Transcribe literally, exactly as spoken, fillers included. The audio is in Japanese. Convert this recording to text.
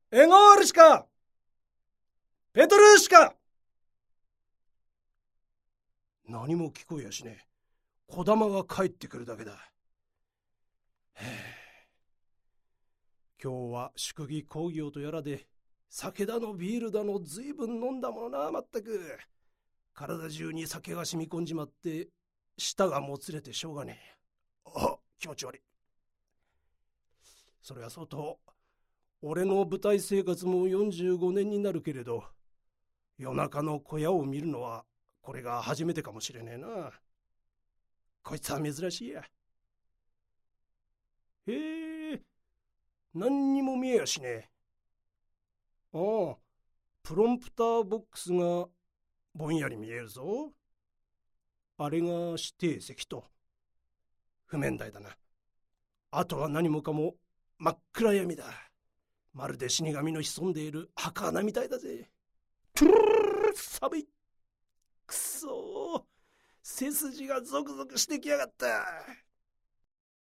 エゴールしかペトルーシか。何も聞こえやしねえ。小玉が帰ってくるだけだ。へえ、今日は祝儀興行とやらで酒だのビールだのずいぶん飲んだものな。まったく体中に酒が染み込んじまって舌がもつれてしょうがねえ。あ、気持ち悪い。それはそうと俺の舞台生活もよんじゅうごねんになるけれど、夜中の小屋を見るのはこれが初めてかもしれねえな。こいつは珍しいや。へえ、何にも見えやしねえ。ああ、プロンプターボックスがぼんやり見えるぞ。あれが指定席と譜面台だな。あとは何もかも真っ暗闇だ。まるで死神の潜んでいる墓穴みたいだぜ。トゥルルル、寒い。くそー、背筋がゾクゾクしてきやがった。